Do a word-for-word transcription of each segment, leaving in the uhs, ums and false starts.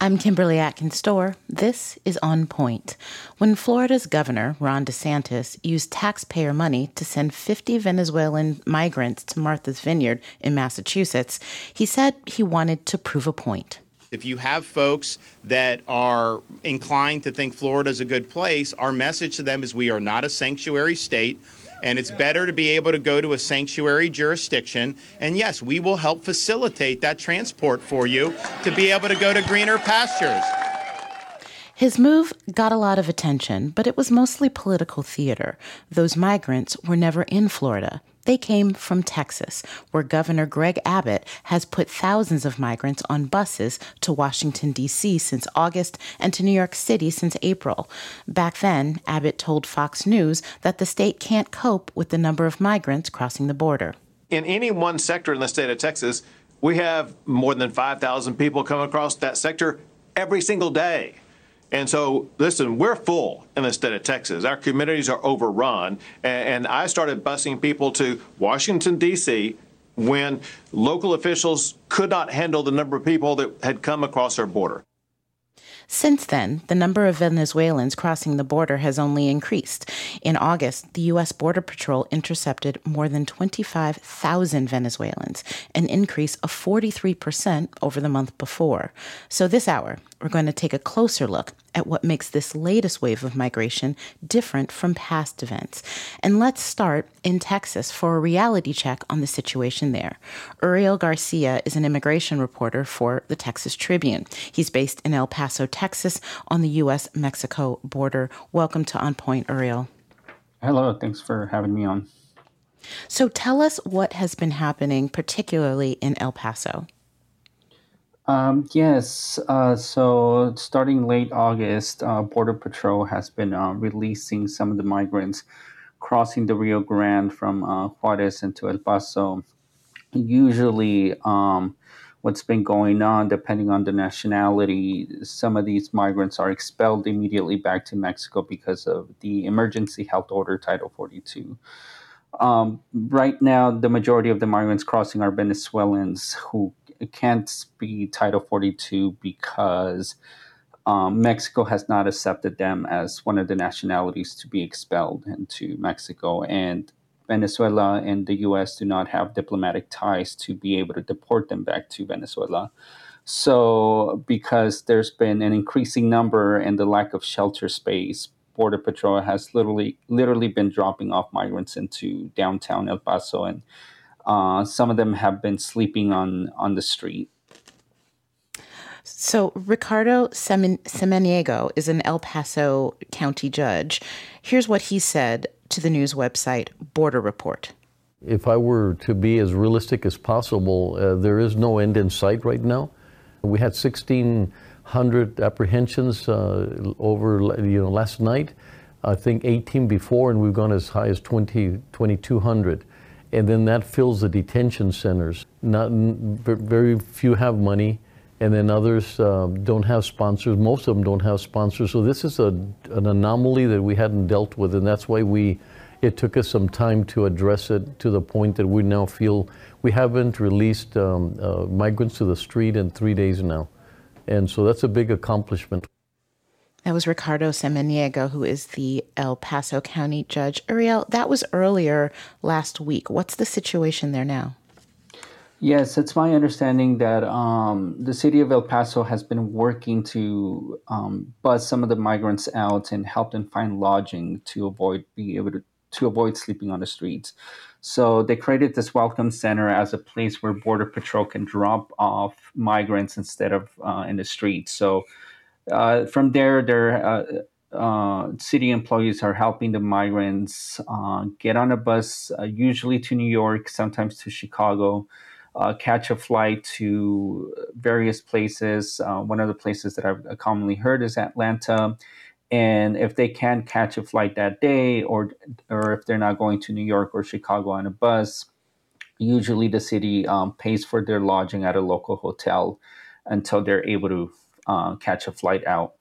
I'm Kimberly Atkins-Storr. This is On Point. When Florida's governor, Ron DeSantis, used taxpayer money to send fifty Venezuelan migrants to Martha's Vineyard in Massachusetts, he said he wanted to prove a point. If you have folks that are inclined to think Florida is a good place, our message to them is we are not a sanctuary state, and it's better to be able to go to a sanctuary jurisdiction. And yes, we will help facilitate that transport for you to be able to go to greener pastures. His move got a lot of attention, but it was mostly political theater. Those migrants were never in Florida. They came from Texas, where Governor Greg Abbott has put thousands of migrants on buses to Washington, D C since August and to New York City since April. Back then, Abbott told Fox News that the state can't cope with the number of migrants crossing the border. In any one sector in the state of Texas, we have more than five thousand people come across that sector every single day. And so, listen, we're full in the state of Texas. Our communities are overrun. And I started busing people to Washington, D C when local officials could not handle the number of people that had come across our border. Since then, the number of Venezuelans crossing the border has only increased. In August, the U S Border Patrol intercepted more than twenty-five thousand Venezuelans, an increase of forty-three percent over the month before. So this hour, we're going to take a closer look at what makes this latest wave of migration different from past events. And let's start in Texas for a reality check on the situation there. Uriel Garcia is an immigration reporter for the Texas Tribune. He's based in El Paso, Texas, on the U S Mexico border. Welcome to On Point, Uriel. Hello, thanks for having me on. So tell us what has been happening, particularly in El Paso. Um, yes, uh, so starting late August, uh, Border Patrol has been uh, releasing some of the migrants crossing the Rio Grande from uh, Juarez into El Paso. Usually, um, what's been going on, depending on the nationality, some of these migrants are expelled immediately back to Mexico because of the emergency health order, Title forty-two. Um, right now, the majority of the migrants crossing are Venezuelans who can't speak Title forty-two because um, Mexico has not accepted them as one of the nationalities to be expelled into Mexico. And Venezuela and the U S do not have diplomatic ties to be able to deport them back to Venezuela. So because there's been an increasing number and the lack of shelter space, Border Patrol has literally literally been dropping off migrants into downtown El Paso, and uh, some of them have been sleeping on, on the street. So Ricardo Samaniego is an El Paso County judge. Here's what he said to the news website Border Report. If I were to be as realistic as possible, uh, there is no end in sight right now. We had sixteen hundred apprehensions uh, over you know last night. I think eighteen before, and we've gone as high as twenty, twenty-two hundred. And then that fills the detention centers. Not very few have money, and then others uh, don't have sponsors. Most of them don't have sponsors. So this is a, an anomaly that we hadn't dealt with, and that's why we it took us some time to address it to the point that we now feel we haven't released um, uh, migrants to the street in three days now. And so that's a big accomplishment. That was Ricardo Samaniego, who is the El Paso County judge. Uriel, that was earlier last week. What's the situation there now? Yes, it's my understanding that um, the city of El Paso has been working to um, buzz some of the migrants out and help them find lodging to avoid being able to, to avoid sleeping on the streets. So they created this welcome center as a place where Border Patrol can drop off migrants instead of uh, in the streets. So uh, from there, their uh, uh, city employees are helping the migrants uh, get on a bus, uh, usually to New York, sometimes to Chicago, uh, catch a flight to various places. Uh, one of the places that I've commonly heard is Atlanta. And if they can't catch a flight that day, or or if they're not going to New York or Chicago on a bus, usually the city um, pays for their lodging at a local hotel until they're able to uh, catch a flight out.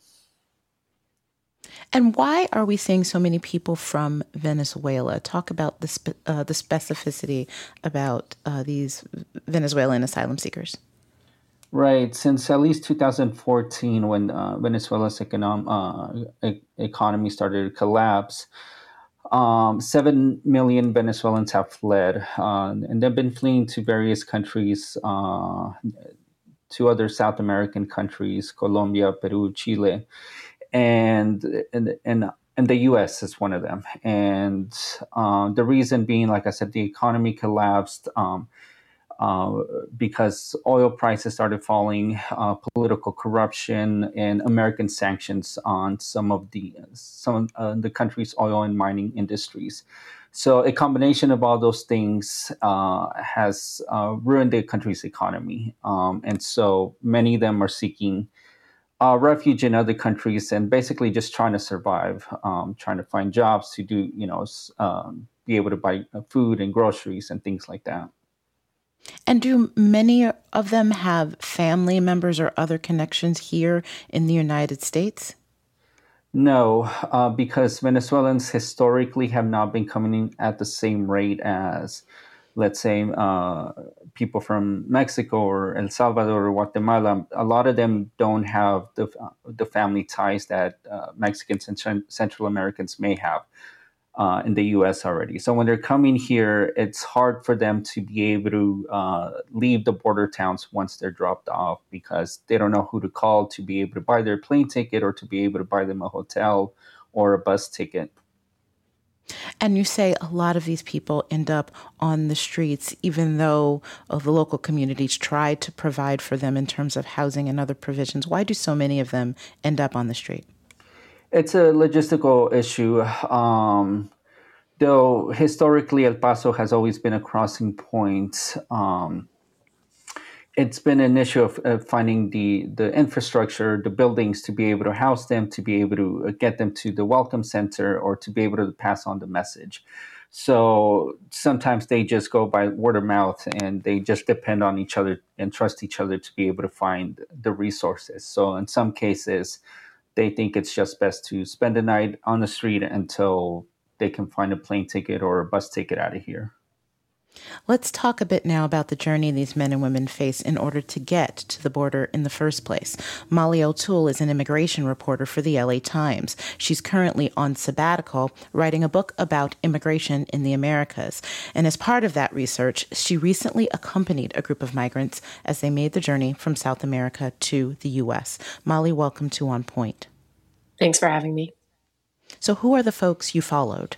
And why are we seeing so many people from Venezuela? Talk about the spe- uh, the specificity about uh, these Venezuelan asylum seekers. Right. Since at least two thousand fourteen, when uh, Venezuela's econom- uh, e- economy started to collapse, um, seven million Venezuelans have fled, uh, and they've been fleeing to various countries, uh, to other South American countries, Colombia, Peru, Chile, and and and and the U S is one of them. And uh, the reason being, like I said, the economy collapsed. Um, uh, because oil prices started falling, uh, political corruption, and American sanctions on some of the some of uh, the country's oil and mining industries. So a combination of all those things uh, has uh, ruined the country's economy, um, and so many of them are seeking uh, refuge in other countries and basically just trying to survive, um, trying to find jobs to do, you know, s- um, be able to buy uh, food and groceries and things like that. And do many of them have family members or other connections here in the United States? No, uh, because Venezuelans historically have not been coming in at the same rate as, let's say, uh, people from Mexico or El Salvador or Guatemala. A lot of them don't have the the family ties that uh, Mexicans and Cen- Central Americans may have uh, in the U S already. So when they're coming here, it's hard for them to be able to uh, leave the border towns once they're dropped off because they don't know who to call to be able to buy their plane ticket or to be able to buy them a hotel or a bus ticket. And you say a lot of these people end up on the streets, even though uh, the local communities try to provide for them in terms of housing and other provisions. Why do so many of them end up on the street? It's a logistical issue. Um, though historically, El Paso has always been a crossing point. Um, it's been an issue of, of finding the the infrastructure, the buildings to be able to house them, to be able to uh, get them to the welcome center, or to be able to pass on the message. So sometimes they just go by word of mouth, and they just depend on each other and trust each other to be able to find the resources. So in some cases, they think it's just best to spend the night on the street until they can find a plane ticket or a bus ticket out of here. Let's talk a bit now about the journey these men and women face in order to get to the border in the first place. Molly O'Toole is an immigration reporter for the L A Times. She's currently on sabbatical, writing a book about immigration in the Americas. And as part of that research, she recently accompanied a group of migrants as they made the journey from South America to the U S. Molly, welcome to On Point. Thanks for having me. So who are the folks you followed?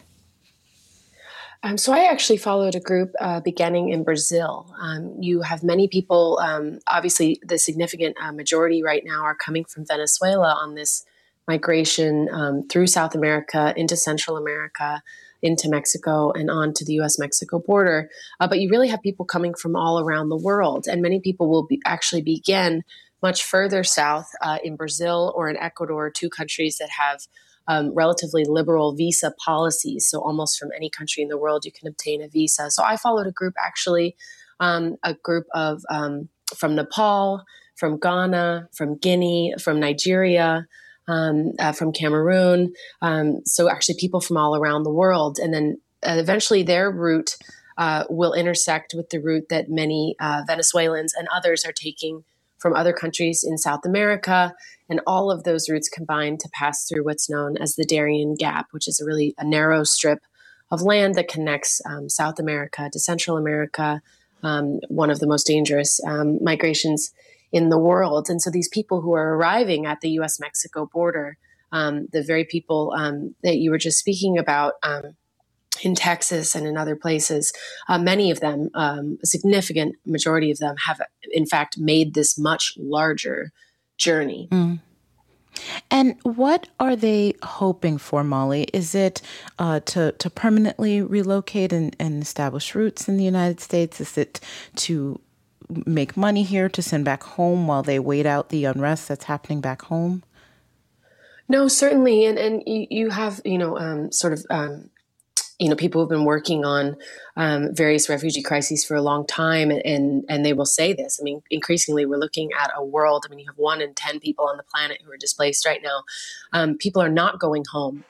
Um, so I actually followed a group uh, beginning in Brazil. Um, you have many people, um, obviously the significant uh, majority right now are coming from Venezuela on this migration um, through South America into Central America, into Mexico, and on to the U S Mexico border. Uh, but you really have people coming from all around the world, and many people will be, actually begin much further south uh, in Brazil or in Ecuador, two countries that have Um, relatively liberal visa policies. So almost from any country in the world, you can obtain a visa. So I followed a group actually, um, a group of um, from Nepal, from Ghana, from Guinea, from Nigeria, um, uh, from Cameroon. Um, so actually people from all around the world. And then uh, eventually their route uh, will intersect with the route that many uh, Venezuelans and others are taking from other countries in South America. And all of those routes combine to pass through what's known as the Darien Gap, which is a really a narrow strip of land that connects um, South America to Central America, um, one of the most dangerous um, migrations in the world. And so these people who are arriving at the U S Mexico border, um, the very people um, that you were just speaking about, um, in Texas and in other places, uh, many of them, um, a significant majority of them have, in fact, made this much larger journey. Mm. And what are they hoping for, Molly? Is it uh, to, to permanently relocate and, and establish roots in the United States? Is it to make money here to send back home while they wait out the unrest that's happening back home? No, certainly. And, and you, you have, you know, um, sort of... Um, you know, people have been working on um, various refugee crises for a long time, and, and and they will say this. I mean, increasingly, we're looking at a world. I mean, you have one in ten people on the planet who are displaced right now. Um, people are not going home.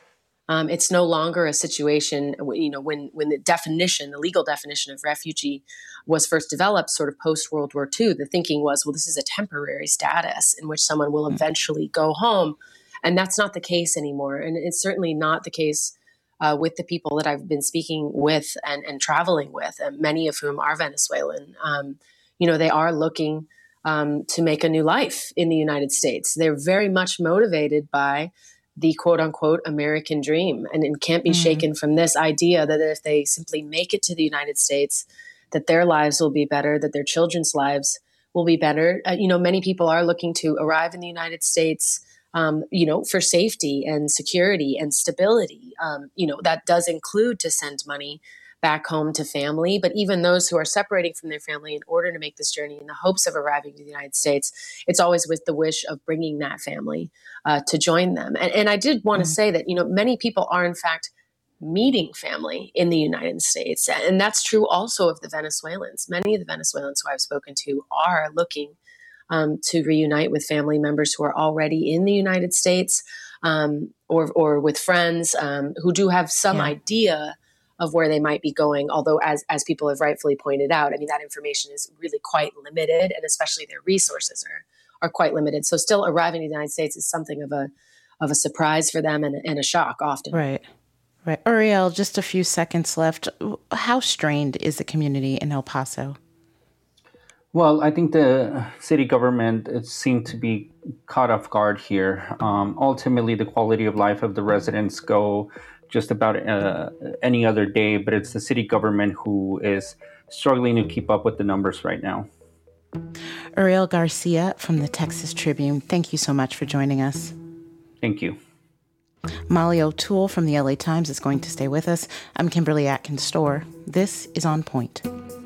Um, it's no longer a situation, you know, when when the definition, the legal definition of refugee was first developed sort of post-World War Two, the thinking was, well, this is a temporary status in which someone will eventually go home. And that's not the case anymore. And it's certainly not the case uh, with the people that I've been speaking with and, and traveling with, and many of whom are Venezuelan. Um, you know, they are looking um, to make a new life in the United States. They're very much motivated by the quote unquote American dream, and it can't be mm. shaken from this idea that if they simply make it to the United States, that their lives will be better, that their children's lives will be better. Uh, you know, many people are looking to arrive in the United States, um, you know, for safety and security and stability. Um, you know, that does include to send money back home to family, but even those who are separating from their family in order to make this journey in the hopes of arriving to the United States, it's always with the wish of bringing that family uh, to join them. And, and I did want to mm-hmm. say that, you know, many people are in fact meeting family in the United States. And that's true also of the Venezuelans. Many of the Venezuelans who I've spoken to are looking um, to reunite with family members who are already in the United States, um, or, or with friends um, who do have some yeah. idea of where they might be going. Although, as as people have rightfully pointed out, I mean, that information is really quite limited, and especially their resources are are quite limited. So still arriving in the United States is something of a of a surprise for them and, and a shock often. Right. Right. Uriel, just a few seconds left. How strained is the community in El Paso? Well, I think the city government it seemed to be caught off guard here. Um, ultimately, the quality of life of the residents go just about uh, any other day, but it's the city government who is struggling to keep up with the numbers right now. Uriel Garcia from the Texas Tribune, thank you so much for joining us. Thank you. Molly O'Toole from the L A Times is going to stay with us. I'm Kimberly Atkins-Storr. This is On Point.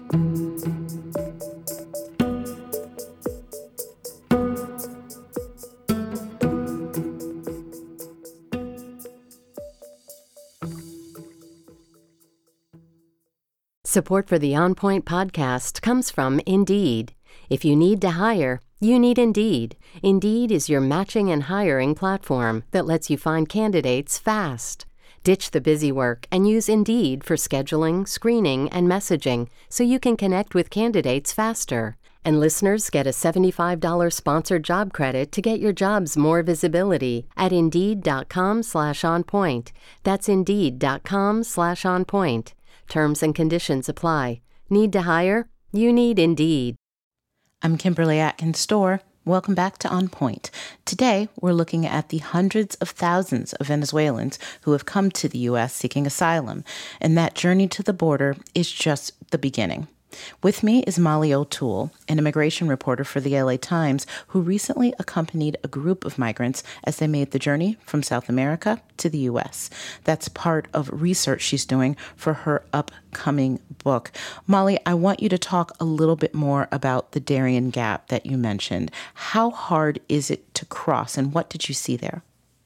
Support for the On Point podcast comes from Indeed. If you need to hire, you need Indeed. Indeed is your matching and hiring platform that lets you find candidates fast. Ditch the busy work and use Indeed for scheduling, screening, and messaging so you can connect with candidates faster. And listeners get a seventy-five dollars sponsored job credit to get your jobs more visibility at Indeed.com slash on point. That's Indeed.com slash on point. Terms and conditions apply. Need to hire? You need Indeed. I'm Kimberly Atkins-Storr. Welcome back to On Point. Today, we're looking at the hundreds of thousands of Venezuelans who have come to the U S seeking asylum, and that journey to the border is just the beginning. With me is Molly O'Toole, an immigration reporter for the L A Times, who recently accompanied a group of migrants as they made the journey from South America to the U S. That's part of research she's doing for her upcoming book. Molly, I want you to talk a little bit more about the Darien Gap that you mentioned. How hard is it to cross, and what did you see there?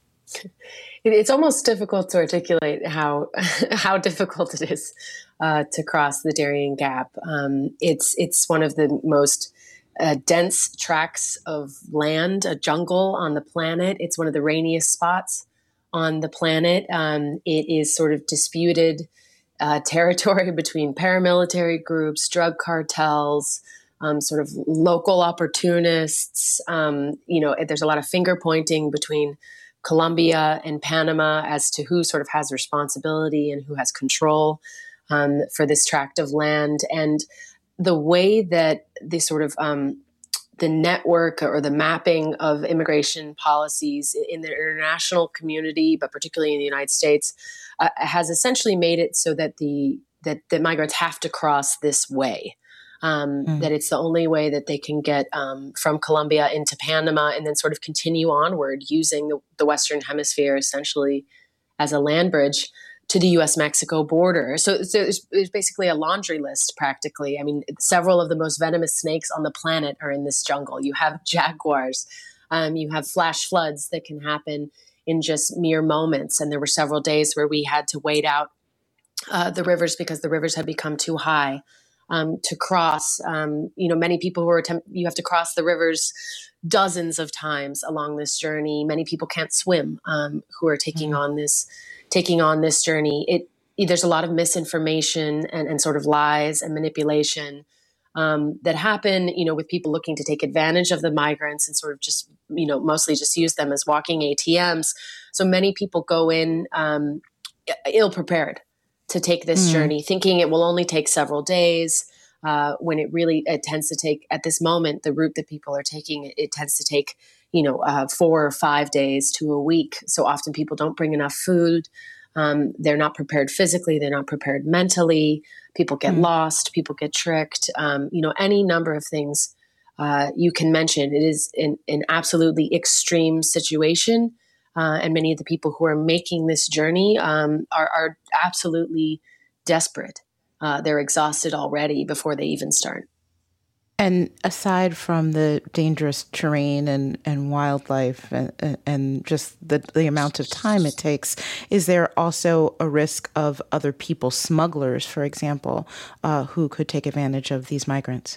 It's almost difficult to articulate how how difficult it is uh, to cross the Darien Gap. Um, it's it's one of the most uh, dense tracts of land, a jungle on the planet. It's one of the rainiest spots on the planet. Um, it is sort of disputed uh, territory between paramilitary groups, drug cartels, um, sort of local opportunists. Um, you know, there's a lot of finger pointing between Colombia and Panama as to who sort of has responsibility and who has control um, for this tract of land. And the way that the sort of um, the network or the mapping of immigration policies in the international community, but particularly in the United States, uh, has essentially made it so that the that the migrants have to cross this way. Um, mm. That it's the only way that they can get um, from Colombia into Panama and then sort of continue onward using the, the Western Hemisphere essentially as a land bridge to the U S Mexico border. So, so it's, it's basically a laundry list practically. I mean, several of the most venomous snakes on the planet are in this jungle. You have jaguars, um, you have flash floods that can happen in just mere moments. And there were several days where we had to wait out uh, the rivers because the rivers had become too high. um, to cross. Um, you know, many people who are attempt- you have to cross the rivers dozens of times along this journey. Many people can't swim um, who are taking mm-hmm. on this taking on this journey. It there's a lot of misinformation and, and sort of lies and manipulation um, that happen, you know, with people looking to take advantage of the migrants and sort of just, you know, mostly just use them as walking A T Ms. So many people go in um, ill prepared to take this mm. journey, thinking it will only take several days, uh, when it really it tends to take, at this moment, the route that people are taking, it, it tends to take, you know, uh, four or five days to a week. So often people don't bring enough food. Um, they're not prepared physically. They're not prepared mentally. People get mm. lost. People get tricked. Um, you know, any number of things uh, you can mention. It is an, an absolutely extreme situation. Uh, and many of the people who are making this journey um, are, are absolutely desperate. Uh, they're exhausted already before they even start. And aside from the dangerous terrain and, and wildlife and, and just the, the amount of time it takes, is there also a risk of other people, smugglers, for example, uh, who could take advantage of these migrants?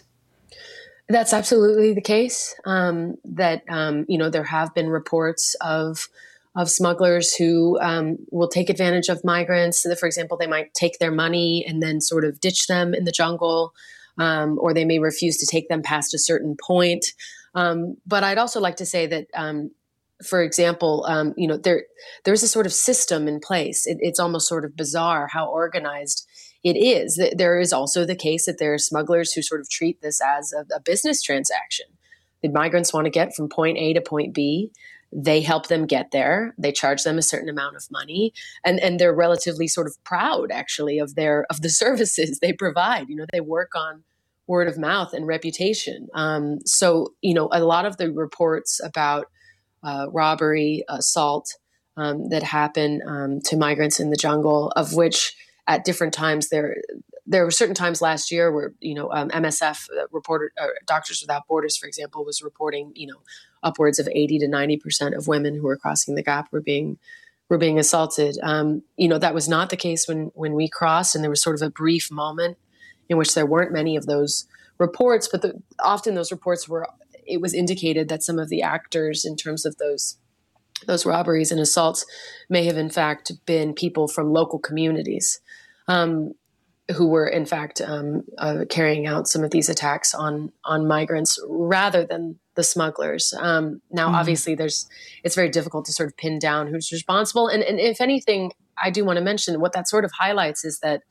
That's absolutely the case. Um, that, um, you know, there have been reports of of smugglers who um, will take advantage of migrants. For example, they might take their money and then sort of ditch them in the jungle, um, or they may refuse to take them past a certain point. Um, but I'd also like to say that, um, for example, um, you know, there there's a sort of system in place. It, it's almost sort of bizarre how organized it is. There is also the case that there are smugglers who sort of treat this as a, a business transaction. The migrants want to get from point A to point B. They help them get there. They charge them a certain amount of money, and, and they're relatively sort of proud, actually, of their of the services they provide. You know, they work on word of mouth and reputation. Um, so, you know, a lot of the reports about uh, robbery, assault um, that happen um, to migrants in the jungle, of which at different times there there were certain times last year where, you know, um, M S F uh, reported, uh, Doctors Without Borders, for example, was reporting, you know, upwards of eighty to ninety percent of women who were crossing the gap were being were being assaulted. Um, you know, that was not the case when when we crossed, and there was sort of a brief moment in which there weren't many of those reports, but the, often those reports were, it was indicated that some of the actors in terms of those those robberies and assaults may have in fact been people from local communities. Um, who were in fact um, uh, carrying out some of these attacks on on migrants rather than the smugglers. Um, now, mm-hmm. obviously, there's it's very difficult to sort of pin down who's responsible. And, and if anything, I do want to mention what that sort of highlights is that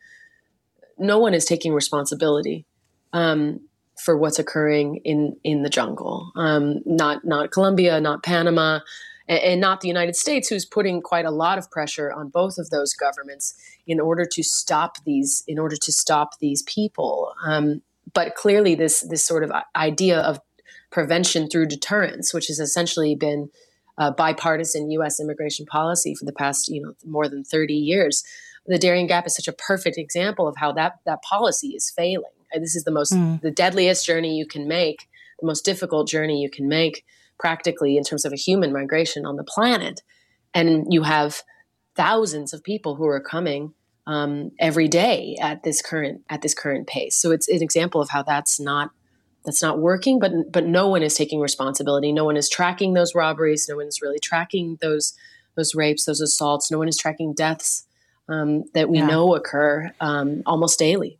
no one is taking responsibility um, for what's occurring in in the jungle. Um, not not Colombia, not Panama, and, and not the United States, who's putting quite a lot of pressure on both of those governments in order to stop these, in order to stop these people. Um, but clearly this, this sort of idea of prevention through deterrence, which has essentially been uh, bipartisan U S immigration policy for the past, you know, more than thirty years. The Darien Gap is such a perfect example of how that, that policy is failing. This is the most, mm. the deadliest journey you can make, the most difficult journey you can make practically in terms of a human migration on the planet. And you have thousands of people who are coming um, every day at this current at this current pace. So it's an example of how that's not that's not working. But but no one is taking responsibility. No one is tracking those robberies. No one is really tracking those those rapes, those assaults. No one is tracking deaths um, that we yeah. know occur um, almost daily.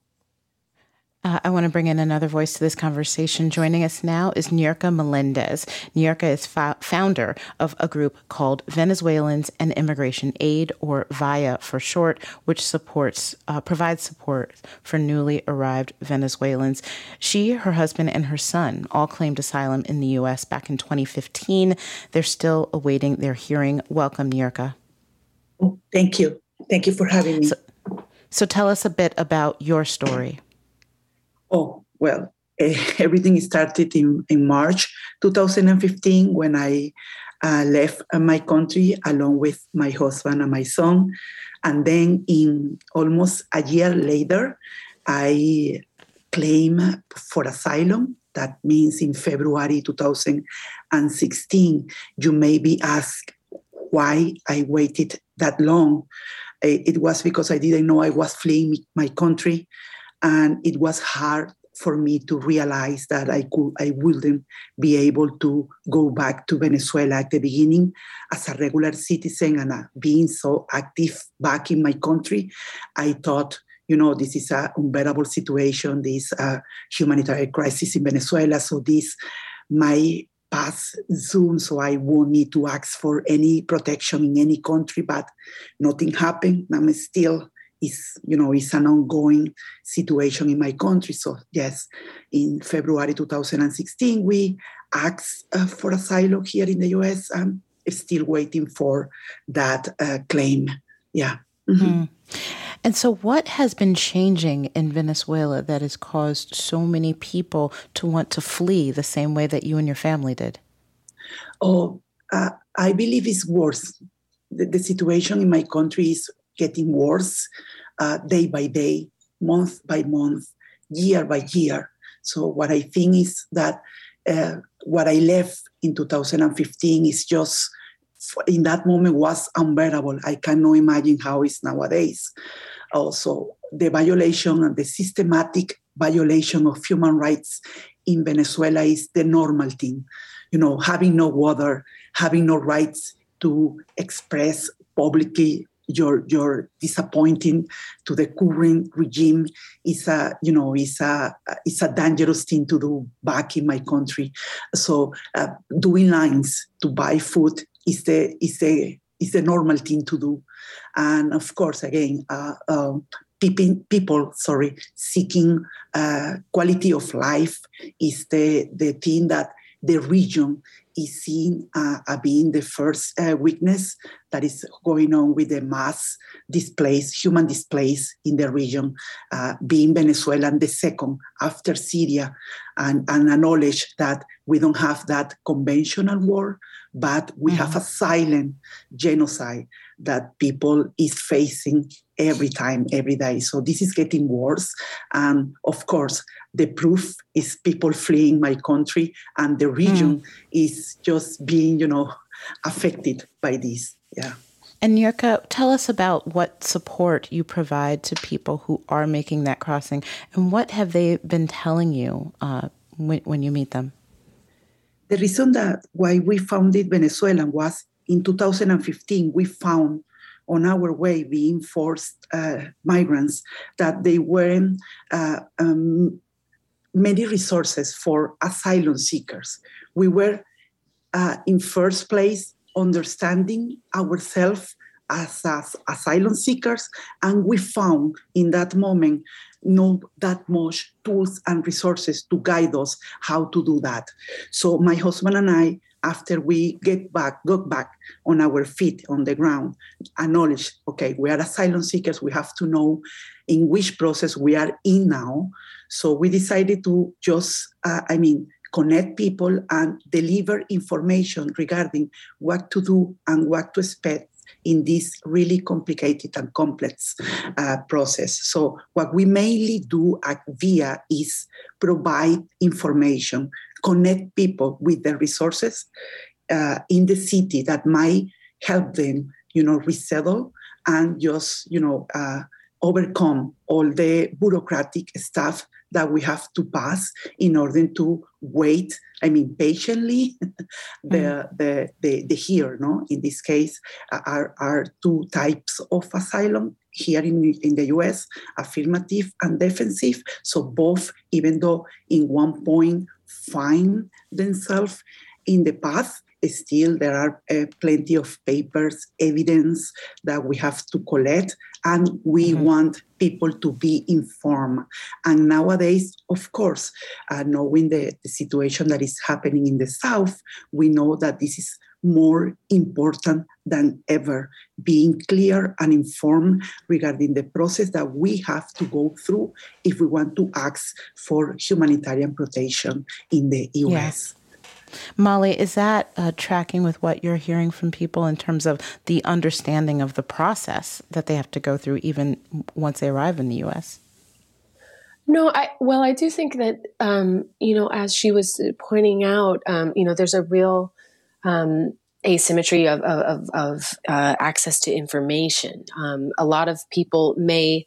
Uh, I want to bring in another voice to this conversation. Joining us now is Niurka Melendez. Niurka is fo- founder of a group called Venezuelans and Immigration Aid, or VIA for short, which supports uh, provides support for newly arrived Venezuelans. She, her husband, and her son all claimed asylum in the U S back in twenty fifteen. They're still awaiting their hearing. Welcome, Niurka. Thank you. Thank you for having me. So, so tell us a bit about your story. Oh, well, uh, everything started in, in March two thousand fifteen when I uh, left uh, my country along with my husband and my son. And then in almost a year later, I claimed for asylum. That means in February two thousand sixteen. You may be asked why I waited that long. It was because I didn't know I was fleeing my country. And it was hard for me to realize that I could, I wouldn't be able to go back to Venezuela at the beginning as a regular citizen and uh, being so active back in my country. I thought, you know, this is an unbearable situation, this uh, humanitarian crisis in Venezuela. So this might pass soon, so I won't need to ask for any protection in any country, but nothing happened. I'm still, is you know, it's an ongoing situation in my country. So yes, in February two thousand sixteen, we asked uh, for asylum here in the U S. I'm still waiting for that uh, claim. Yeah. Mm-hmm. Mm. And so what has been changing in Venezuela that has caused so many people to want to flee the same way that you and your family did? Oh, uh, I believe it's worse. The, the situation in my country is getting worse uh, day by day, month by month, year by year. So what I think is that uh, what I left in two thousand fifteen is just, in that moment, was unbearable. I cannot imagine how it's nowadays. Also, the violation and the systematic violation of human rights in Venezuela is the normal thing. You know, having no water, having no rights to express publicly your your disappointing to the current regime is a you know is a is a dangerous thing to do back in my country. So uh, doing lines to buy food is the is the is the normal thing to do, and of course, again, uh, uh, people people sorry seeking uh, quality of life is the the thing that the region is seen uh, as being the first uh, weakness that is going on with the mass displaced, human displaced in the region, uh, being Venezuela and the second after Syria, and, and acknowledge that we don't have that conventional war, but we mm-hmm. have a silent genocide that people is facing every time, every day. So this is getting worse. And of course, the proof is people fleeing my country, and the region mm. is just being, you know, affected by this. Yeah. And Yurka, tell us about what support you provide to people who are making that crossing, and what have they been telling you uh, when, when you meet them? The reason that why we founded Venezuela was in two thousand fifteen, we found on our way being forced uh, migrants that they weren't uh, um, many resources for asylum seekers. We were uh, in first place understanding ourselves as, as asylum seekers, and we found in that moment not that much tools and resources to guide us how to do that. So my husband and I, after we get back, got back on our feet on the ground, acknowledge, okay, we are asylum seekers, we have to know in which process we are in now. So we decided to just, uh, I mean, connect people and deliver information regarding what to do and what to expect in this really complicated and complex uh, process. So what we mainly do at V I A is provide information, connect people with the resources uh, in the city that might help them, you know, resettle and just, you know, uh, overcome all the bureaucratic stuff that we have to pass in order to wait, I mean, patiently, the, mm. the, the, the here, no? In this case, are, are two types of asylum here in, in the U S, affirmative and defensive. So both, even though in one point find themselves in the path, still there are uh, plenty of papers, evidence that we have to collect, and we mm-hmm. want people to be informed. And nowadays, of course, uh, knowing the, the situation that is happening in the South, we know that this is more important than ever, being clear and informed regarding the process that we have to go through if we want to ask for humanitarian protection in the U S. Yes. Molly, is that uh, tracking with what you're hearing from people in terms of the understanding of the process that they have to go through even once they arrive in the U S? No, I, well, I do think that, um, you know, as she was pointing out, um, you know, there's a real um, asymmetry of, of, of uh, access to information. Um, a lot of people may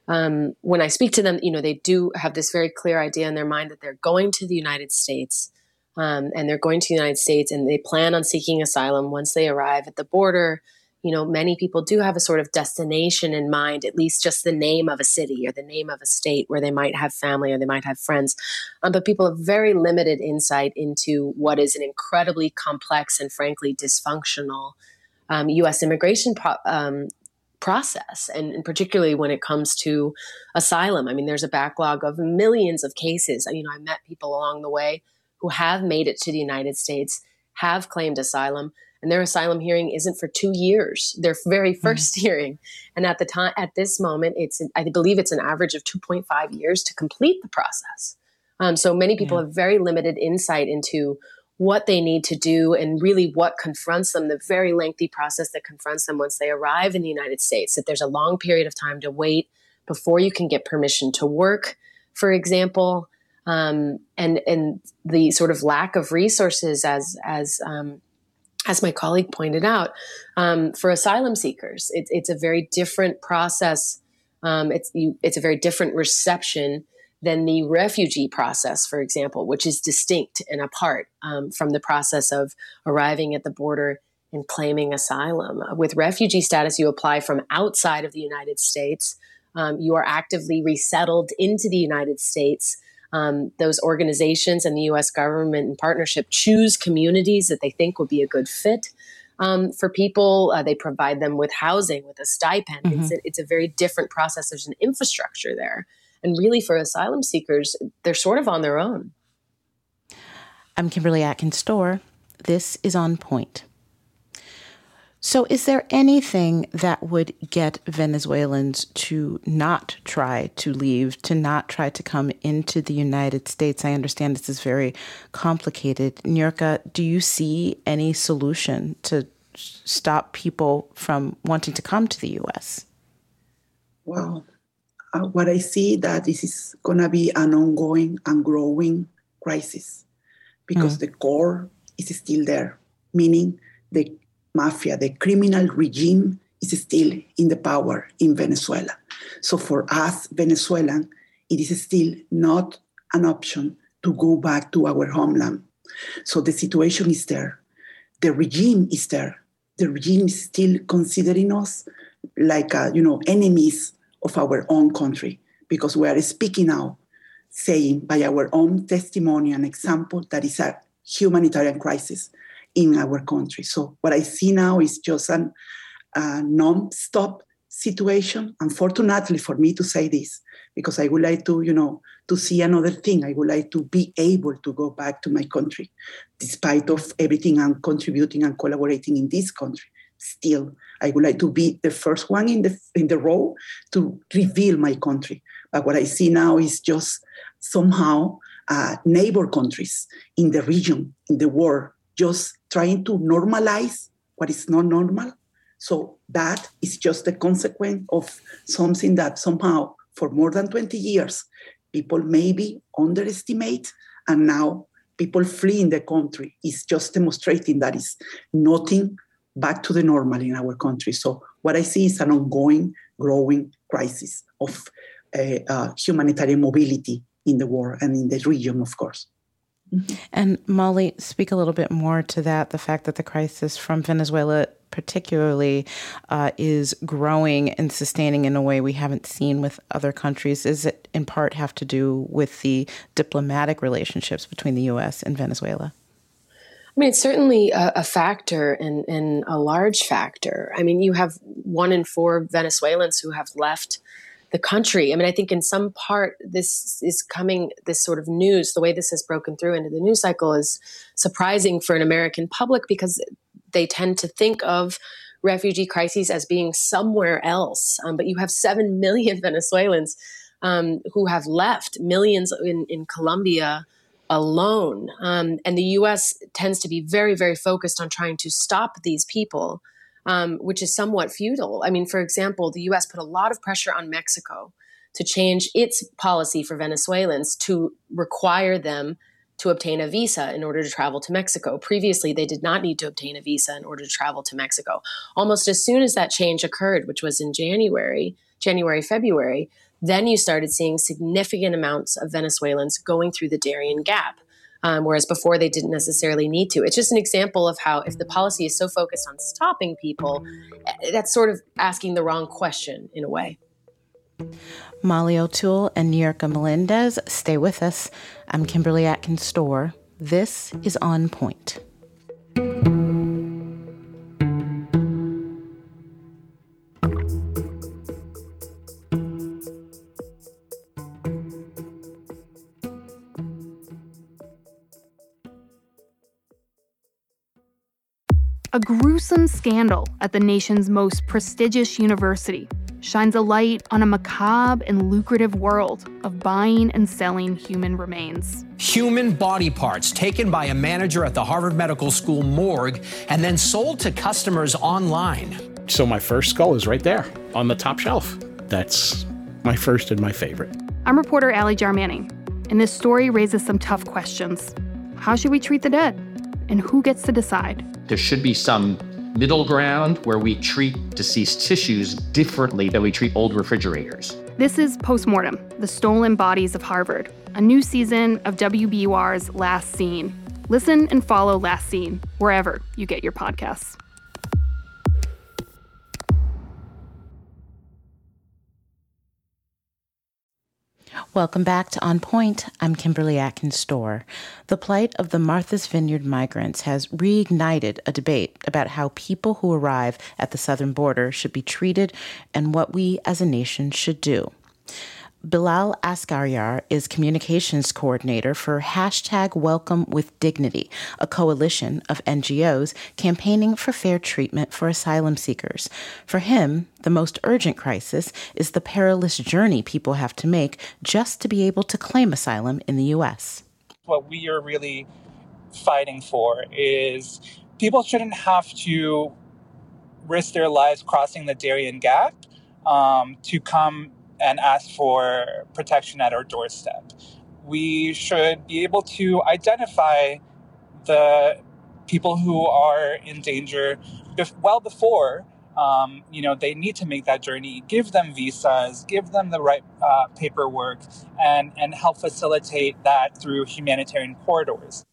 Um, when I speak to them, you know, they do have this very clear idea in their mind that they're going to the United States, um, and they're going to the United States, and they plan on seeking asylum once they arrive at the border. You know, many people do have a sort of destination in mind, at least just the name of a city or the name of a state where they might have family or they might have friends. Um, but people have very limited insight into what is an incredibly complex and frankly dysfunctional um, U S immigration pro- um, process, and, and particularly when it comes to asylum. I mean, there's a backlog of millions of cases. You know, I met people along the way who have made it to the United States, have claimed asylum, and their asylum hearing isn't for two years. Their very first mm-hmm. hearing, and at the time, at this moment, it's I believe it's an average of two point five years to complete the process. Um, so many people yeah. have very limited insight into what they need to do and really what confronts them, the very lengthy process that confronts them once they arrive in the United States, that there's a long period of time to wait before you can get permission to work, for example, um, and and the sort of lack of resources, as as um, as my colleague pointed out, um, for asylum seekers. It, it's a very different process. Um, it's you, it's a very different reception than the refugee process, for example, which is distinct and apart um, from the process of arriving at the border and claiming asylum. With refugee status, you apply from outside of the United States. Um, you are actively resettled into the United States. Um, those organizations and the U S government in partnership choose communities that they think would be a good fit um, for people. Uh, they provide them with housing, with a stipend. Mm-hmm. It's, a, it's a very different process. There's an infrastructure there. And really, for asylum seekers, they're sort of on their own. I'm Kimberly Atkins-Storr. This is On Point. So is there anything that would get Venezuelans to not try to leave, to not try to come into the United States? I understand this is very complicated. Niurka, do you see any solution to stop people from wanting to come to the U S? Wow. Uh, what I see that this is going to be an ongoing and growing crisis because mm. the core is still there, meaning the mafia, the criminal regime is still in the power in Venezuela. So for us, Venezuelan, it is still not an option to go back to our homeland. So the situation is there. The regime is there. The regime is still considering us like, uh, you know, enemies of our own country, because we are speaking now, saying by our own testimony and example that is a humanitarian crisis in our country. So what I see now is just an, a non-stop situation. Unfortunately for me to say this, because I would like to, you know, to see another thing. I would like to be able to go back to my country, despite of everything I'm contributing and collaborating in this country. Still, I would like to be the first one in the in the row to reveal my country. But what I see now is just somehow uh, neighbor countries in the region, in the world, just trying to normalize what is not normal. So that is just a consequence of something that somehow for more than twenty years, people maybe underestimate, and now people fleeing the country is just demonstrating that is nothing back to the normal in our country. So what I see is an ongoing, growing crisis of uh, uh, humanitarian mobility in the world and in the region, of course. Mm-hmm. And Molly, speak a little bit more to that, the fact that the crisis from Venezuela particularly uh, is growing and sustaining in a way we haven't seen with other countries. Does it in part have to do with the diplomatic relationships between the U S and Venezuela? I mean, it's certainly a, a factor and, and a large factor. I mean, you have one in four Venezuelans who have left the country. I mean, I think in some part this is coming, this sort of news, the way this has broken through into the news cycle is surprising for an American public because they tend to think of refugee crises as being somewhere else. Um, but you have seven million Venezuelans um, who have left, millions in, in Colombia alone. Um, and the U S tends to be very, very focused on trying to stop these people, um, which is somewhat futile. I mean, for example, the U S put a lot of pressure on Mexico to change its policy for Venezuelans to require them to obtain a visa in order to travel to Mexico. Previously, they did not need to obtain a visa in order to travel to Mexico. Almost as soon as that change occurred, which was in January, January, February, Then you started seeing significant amounts of Venezuelans going through the Darien Gap, um, whereas before they didn't necessarily need to. It's just an example of how if the policy is so focused on stopping people, that's sort of asking the wrong question in a way. Molly O'Toole and Niurka Melendez, stay with us. I'm Kimberly Atkins-Storr. This is On Point. A gruesome scandal at the nation's most prestigious university shines a light on a macabre and lucrative world of buying and selling human remains. Human body parts taken by a manager at the Harvard Medical School morgue and then sold to customers online. So my first skull is right there on the top shelf. That's my first and my favorite. I'm reporter Allie Jarmanning, and this story raises some tough questions. How should we treat the dead? And who gets to decide? There should be some middle ground where we treat deceased tissues differently than we treat old refrigerators. This is Postmortem, the Stolen Bodies of Harvard, a new season of W B U R's Last Seen. Listen and follow Last Seen wherever you get your podcasts. Welcome back to On Point. I'm Kimberly Atkins-Storr. The plight of the Martha's Vineyard migrants has reignited a debate about how people who arrive at the southern border should be treated and what we as a nation should do. Bilal Asghariar is communications coordinator for hashtag Welcome with Dignity, a coalition of N G Os campaigning for fair treatment for asylum seekers. For him, the most urgent crisis is the perilous journey people have to make just to be able to claim asylum in the U S. What we are really fighting for is people shouldn't have to risk their lives crossing the Darien Gap um, to come and ask for protection at our doorstep. We should be able to identify the people who are in danger well before um, you know, they need to make that journey, give them visas, give them the right uh, paperwork, and, and help facilitate that through humanitarian corridors.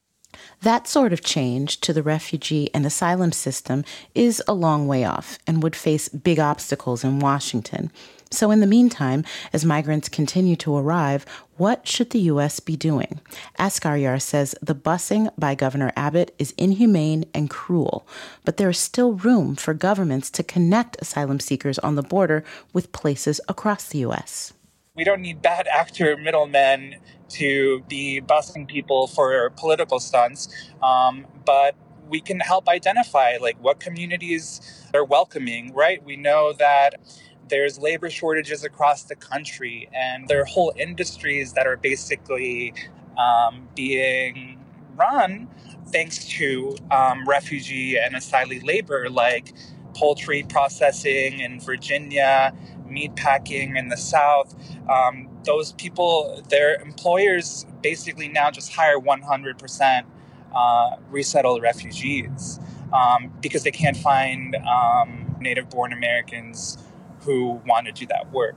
That sort of change to the refugee and asylum system is a long way off and would face big obstacles in Washington. So in the meantime, as migrants continue to arrive, what should the U S be doing? Asghariar says the busing by Governor Abbott is inhumane and cruel, but there is still room for governments to connect asylum seekers on the border with places across the U S. We don't need bad actor middlemen to be busing people for political stunts, um, but we can help identify like what communities are welcoming, right? We know that there's labor shortages across the country, and there are whole industries that are basically um, being run thanks to um, refugee and asylee labor, like poultry processing in Virginia, meat packing in the South. Um, those people, their employers basically now just hire one hundred percent uh, resettled refugees um, because they can't find um, native-born Americans who want to do that work.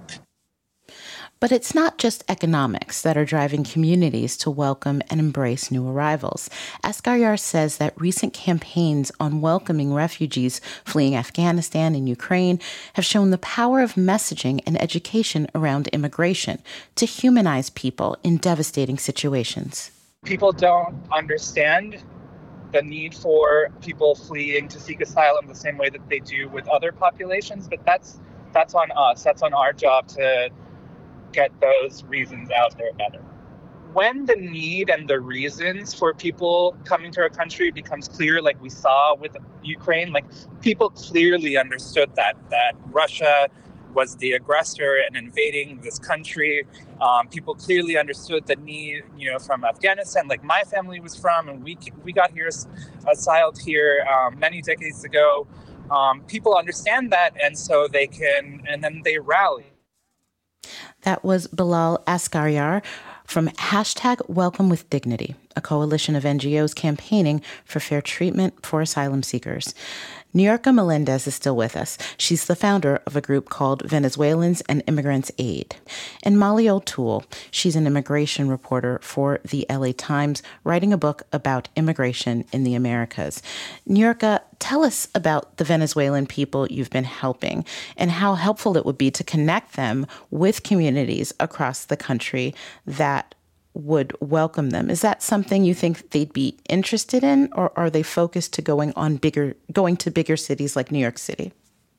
But it's not just economics that are driving communities to welcome and embrace new arrivals. Asghariar says that recent campaigns on welcoming refugees fleeing Afghanistan and Ukraine have shown the power of messaging and education around immigration to humanize people in devastating situations. People don't understand the need for people fleeing to seek asylum the same way that they do with other populations, but that's That's on us. That's on our job to get those reasons out there better. When the need and the reasons for people coming to our country becomes clear, like we saw with Ukraine, like people clearly understood that, that Russia was the aggressor and invading this country. Um, people clearly understood the need, you know, from Afghanistan, like my family was from, and we we got here, asyled here um, many decades ago. Um, people understand that, and so they can, and then they rally. That was Bilal Asghariar from hashtag Welcome with Dignity, a coalition of N G Os campaigning for fair treatment for asylum seekers. Niurka Melendez is still with us. She's the founder of a group called Venezuelans and Immigrants Aid. And Molly O'Toole, she's an immigration reporter for the L A Times, writing a book about immigration in the Americas. Niurka, tell us about the Venezuelan people you've been helping and how helpful it would be to connect them with communities across the country that would welcome them. Is that something you think they'd be interested in, or are they focused to going on bigger, going to bigger cities like New York City?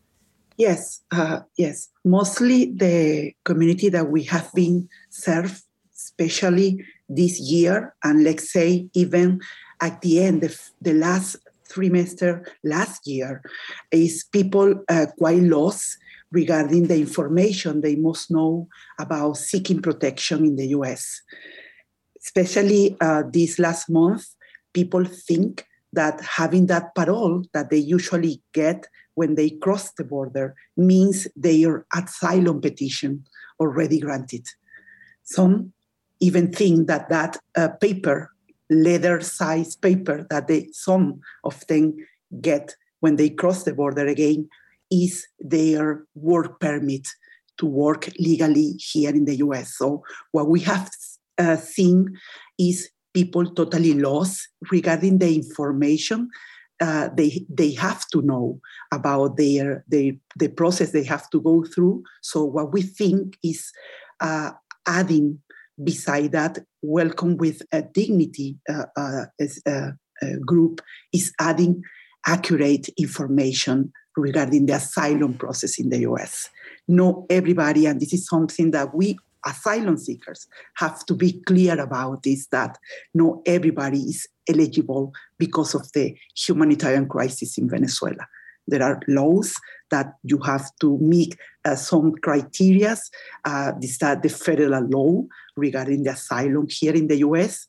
Yes, uh, yes. Mostly the community that we have been served, especially this year, and let's say even at the end of the last trimester last year, is people uh, quite lost regarding the information they must know about seeking protection in the U S. Especially uh, this last month, people think that having that parole that they usually get when they cross the border means their asylum petition already granted. Some even think that that uh, paper, leather-sized paper that they, some of them get when they cross the border again, is their work permit to work legally here in the U S. So what we have Uh, thing is people totally lost regarding the information uh, they they have to know about their, their the process they have to go through. So what we think is uh, adding beside that welcome with a dignity uh, uh, as a, a group is adding accurate information regarding the asylum process in the U S. Not everybody, and this is something that we asylum seekers have to be clear about, is that not everybody is eligible because of the humanitarian crisis in Venezuela. There are laws that you have to meet uh, some criteria. Uh, this is the federal law regarding the asylum here in the U S.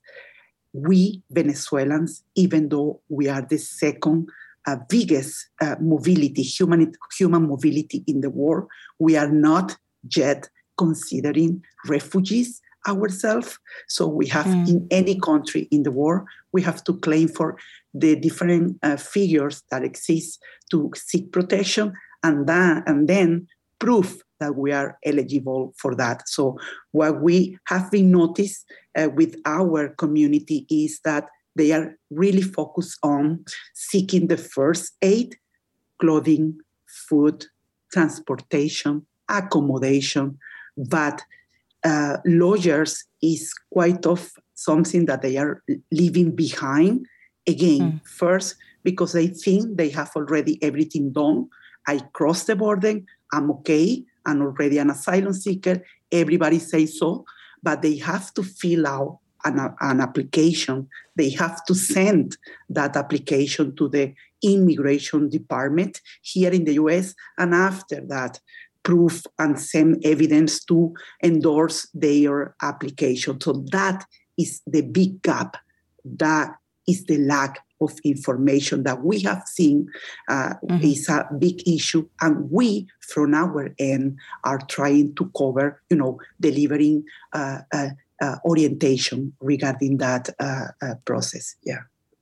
We Venezuelans, even though we are the second uh, biggest uh, mobility, human, human mobility in the world, we are not yet considering refugees ourselves. So we have mm. in any country in the world, we have to claim for the different uh, figures that exist to seek protection, and then, and then prove that we are eligible for that. So what we have been noticed uh, with our community is that they are really focused on seeking the first aid, clothing, food, transportation, accommodation, but uh, lawyers is quite of something that they are leaving behind. Again, mm. first, because they think they have already everything done. I crossed the border, I'm okay, I'm already an asylum seeker, everybody says so, but they have to fill out an, an application. They have to send that application to the immigration department here in the U S, and after that, proof and send evidence to endorse their application. So that is the big gap. That is the lack of information that we have seen uh, mm-hmm. is a big issue. And we, from our end, are trying to cover, you know, delivering uh, uh, uh, orientation regarding that uh, uh, process. Yeah.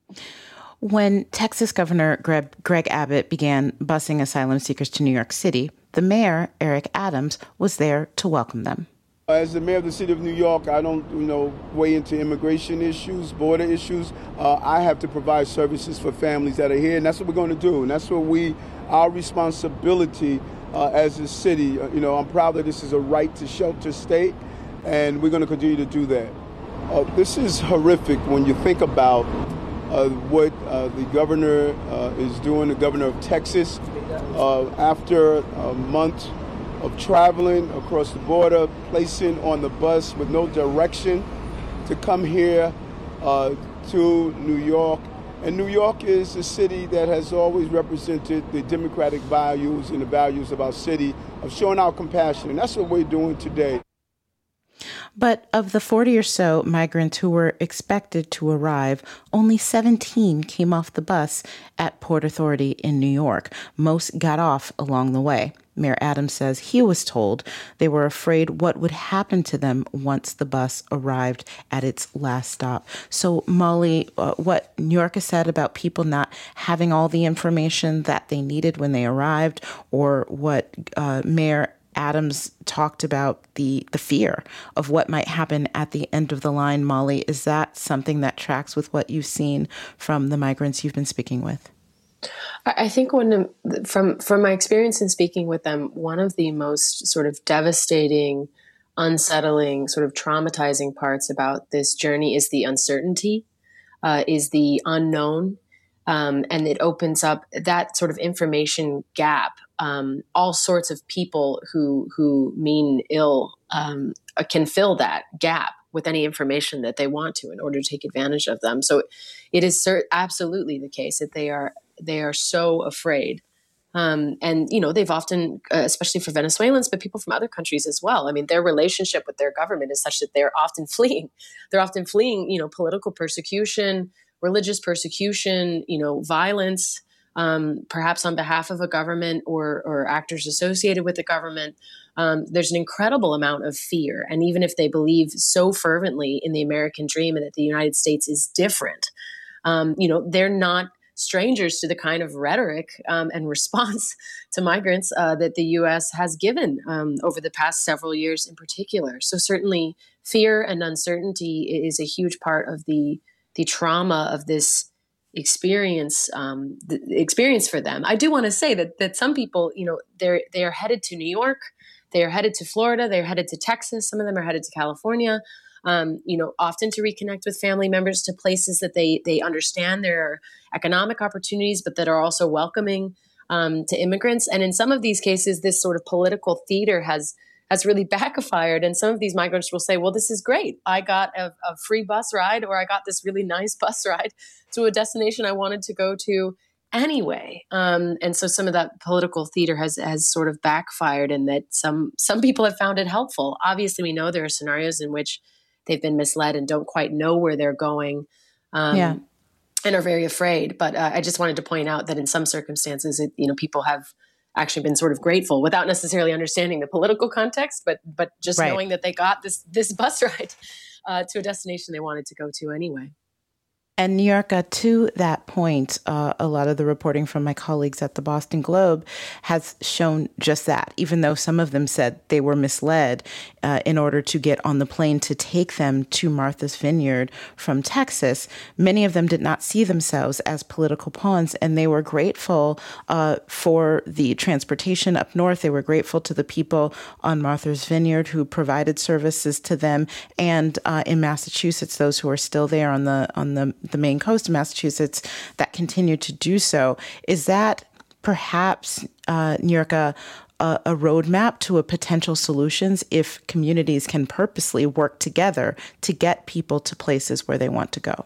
When Texas Governor Greg, Greg Abbott began busing asylum seekers to New York City, the mayor, Eric Adams, was there to welcome them. As the mayor of the city of New York, I don't, you know, weigh into immigration issues, border issues. Uh, I have to provide services for families that are here, and that's what we're going to do. And that's what we, our responsibility uh, as a city. Uh, you know, I'm proud that this is a right to shelter state, and we're going to continue to do that. Uh, this is horrific when you think about uh, what uh, the governor uh, is doing, the governor of Texas, uh, after a month of traveling across the border, placing on the bus with no direction to come here uh, to New York. And New York is a city that has always represented the democratic values and the values of our city of showing our compassion. And that's what we're doing today. But of the forty or so migrants who were expected to arrive, only seventeen came off the bus at Port Authority in New York. Most got off along the way. Mayor Adams says he was told they were afraid what would happen to them once the bus arrived at its last stop. So, Molly, uh, what New York has said about people not having all the information that they needed when they arrived, or what uh, Mayor Adams talked about the, the fear of what might happen at the end of the line, Molly, is that something that tracks with what you've seen from the migrants you've been speaking with? I think one from from my experience in speaking with them, one of the most sort of devastating, unsettling, sort of traumatizing parts about this journey is the uncertainty, uh, is the unknown, um, and it opens up that sort of information gap. Um, all sorts of people who who mean ill um, can fill that gap with any information that they want to in order to take advantage of them. So it is cert- absolutely the case that they are they are so afraid. Um, and, you know, they've often, uh, especially for Venezuelans, but people from other countries as well. I mean, their relationship with their government is such that they're often fleeing. They're often fleeing, you know, political persecution, religious persecution, you know, violence, um, perhaps on behalf of a government or, or actors associated with the government. Um, there's an incredible amount of fear. And even if they believe so fervently in the American dream and that the United States is different, um, you know, they're not strangers to the kind of rhetoric um, and response to migrants uh, that the U S has given um, over the past several years in particular. So certainly fear and uncertainty is a huge part of the the trauma of this experience um, the experience for them. I do want to say that that some people, you know, they're they are headed to New York, they are headed to Florida, they're headed to Texas, some of them are headed to California. Um, you know, often to reconnect with family members, to places that they they understand there are economic opportunities, but that are also welcoming um, to immigrants. And in some of these cases, this sort of political theater has has really backfired. And some of these migrants will say, well, this is great. I got a, a free bus ride, or I got this really nice bus ride to a destination I wanted to go to anyway. Um, and so some of that political theater has has sort of backfired, and that some some people have found it helpful. Obviously, we know there are scenarios in which they've been misled and don't quite know where they're going, um, yeah. and are very afraid. But uh, I just wanted to point out that in some circumstances, it, you know, people have actually been sort of grateful without necessarily understanding the political context, but but just right. knowing that they got this this bus ride uh, to a destination they wanted to go to anyway. And New York, uh, to that point, uh, a lot of the reporting from my colleagues at the Boston Globe has shown just that, even though some of them said they were misled uh, in order to get on the plane to take them to Martha's Vineyard from Texas. Many of them did not see themselves as political pawns, and they were grateful uh, for the transportation up north. They were grateful to the people on Martha's Vineyard who provided services to them, and uh, in Massachusetts, those who are still there on the on the the Maine coast of Massachusetts that continue to do so. Is that perhaps, uh, New York, a, a roadmap to a potential solutions if communities can purposely work together to get people to places where they want to go?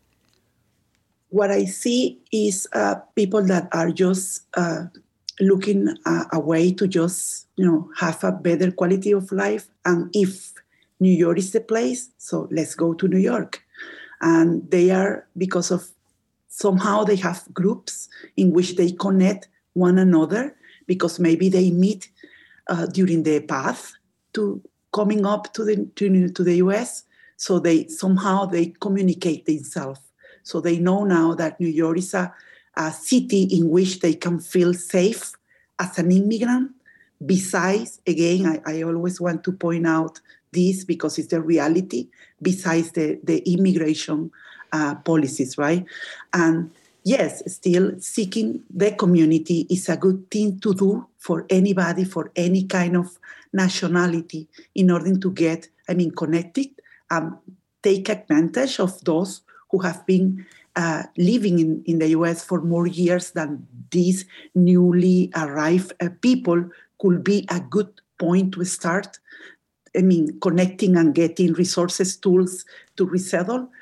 What I see is uh, people that are just uh, looking uh, a way to just, you know, have a better quality of life. And if New York is the place, so let's go to New York. And they are, because of somehow they have groups in which they connect one another, because maybe they meet uh, during the path to coming up to the to, to the U S. So they somehow they communicate themselves. So they know now that New York is a, a city in which they can feel safe as an immigrant. Besides, again, I, I always want to point out this because it's the reality, besides the, the immigration uh, policies, right? And yes, still seeking the community is a good thing to do for anybody, for any kind of nationality, in order to get, I mean, connected and take advantage of those who have been uh, living in, in the U S for more years than these newly arrived uh, people could be a good point to start. I mean, connecting and getting resources, tools to resettle.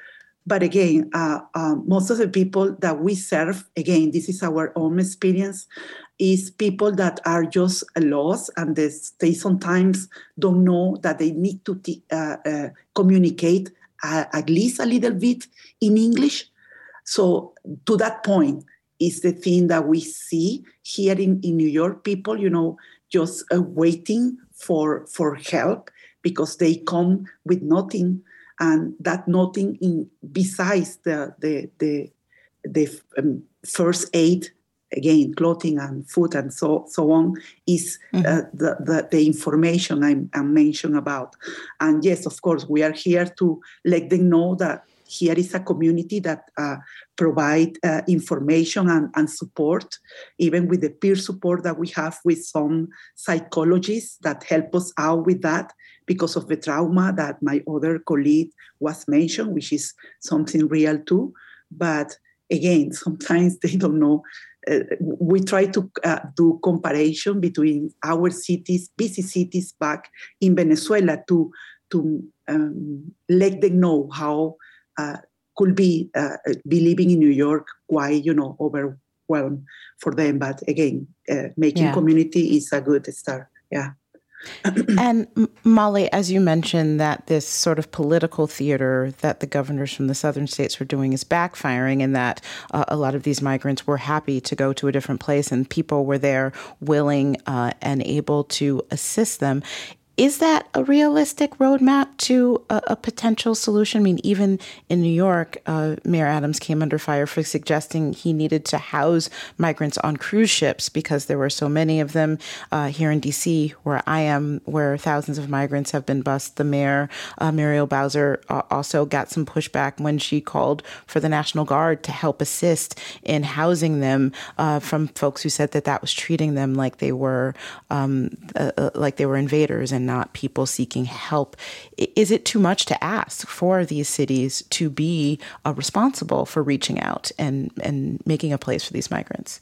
But again, uh, uh, most of the people that we serve, again, this is our own experience, is people that are just lost and they, they sometimes don't know that they need to t- uh, uh, communicate uh, at least a little bit in English. So to that point is the thing that we see here in, in New York, people, you know, just uh, waiting for, for help because they come with nothing. And that nothing in besides the, the, the, the um, first aid, again, clothing and food and so so on, is mm-hmm. uh, the, the, the information I'm, I'm mentioning about. And yes, of course, we are here to let them know that here is a community that uh, provide uh, information and, and support, even with the peer support that we have with some psychologists that help us out with that because of the trauma that my other colleague was mentioned, which is something real too. But again, sometimes they don't know. Uh, we try to uh, do comparison between our cities, busy cities back in Venezuela to, to um, let them know how uh, could be uh, be living in New York quite, you know, overwhelmed for them. But again, uh, making yeah. community is a good start. Yeah. And Molly, as you mentioned, that this sort of political theater that the governors from the southern states were doing is backfiring, and that uh, a lot of these migrants were happy to go to a different place and people were there willing uh, and able to assist them. Is that a realistic roadmap to a, a potential solution? I mean, even in New York, uh, Mayor Adams came under fire for suggesting he needed to house migrants on cruise ships because there were so many of them. Uh, here in D C, where I am, where thousands of migrants have been bused, the mayor, uh, Muriel Bowser, uh, also got some pushback when she called for the National Guard to help assist in housing them uh, from folks who said that that was treating them like they were um, uh, like they were invaders and not people seeking help. Is it too much to ask for these cities to be uh, responsible for reaching out and, and making a place for these migrants?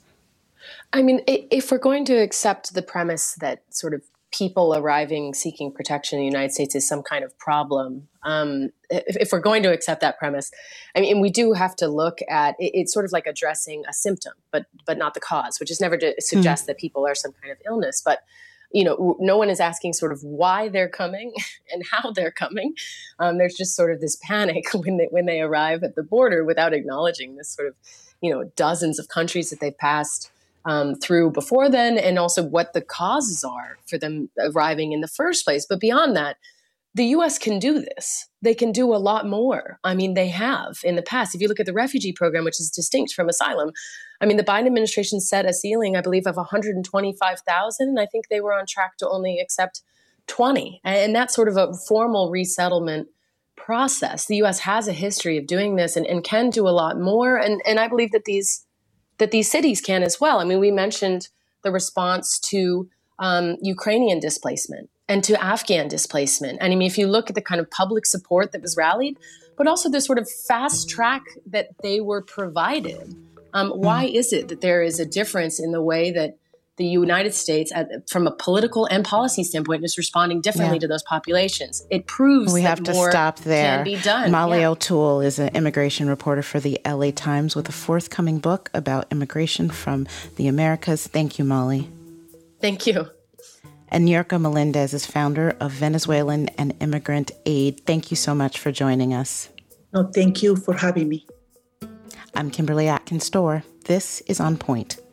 I mean, if we're going to accept the premise that sort of people arriving seeking protection in the United States is some kind of problem, um, if, if we're going to accept that premise, I mean, we do have to look at it, it's sort of like addressing a symptom, but but not the cause, which is never to suggest mm. that people are some kind of illness, but you know, no one is asking sort of why they're coming and how they're coming. Um, there's just sort of this panic when they when they arrive at the border without acknowledging this sort of, you know, dozens of countries that they've passed um, through before then, and also what the causes are for them arriving in the first place. But beyond that, the U S can do this. They can do a lot more. I mean, they have in the past. If you look at the refugee program, which is distinct from asylum, I mean, the Biden administration set a ceiling, I believe, of one hundred twenty-five thousand, and I think they were on track to only accept twenty. And that's sort of a formal resettlement process. The U S has a history of doing this and, and can do a lot more. And, and I believe that these that these cities can as well. I mean, we mentioned the response to um, Ukrainian displacement and to Afghan displacement. And I mean, if you look at the kind of public support that was rallied, but also the sort of fast track that they were provided. Um, why is it that there is a difference in the way that the United States, at, from a political and policy standpoint, is responding differently yeah. to those populations? It proves we that have to more stop there. Can be done. Molly yeah. O'Toole is an immigration reporter for the L A Times with a forthcoming book about immigration from the Americas. Thank you, Molly. Thank you. And Yorka Melendez is founder of Venezuelan and Immigrant Aid. Thank you so much for joining us. No, thank you for having me. I'm Kimberly Atkins Storr. This is On Point.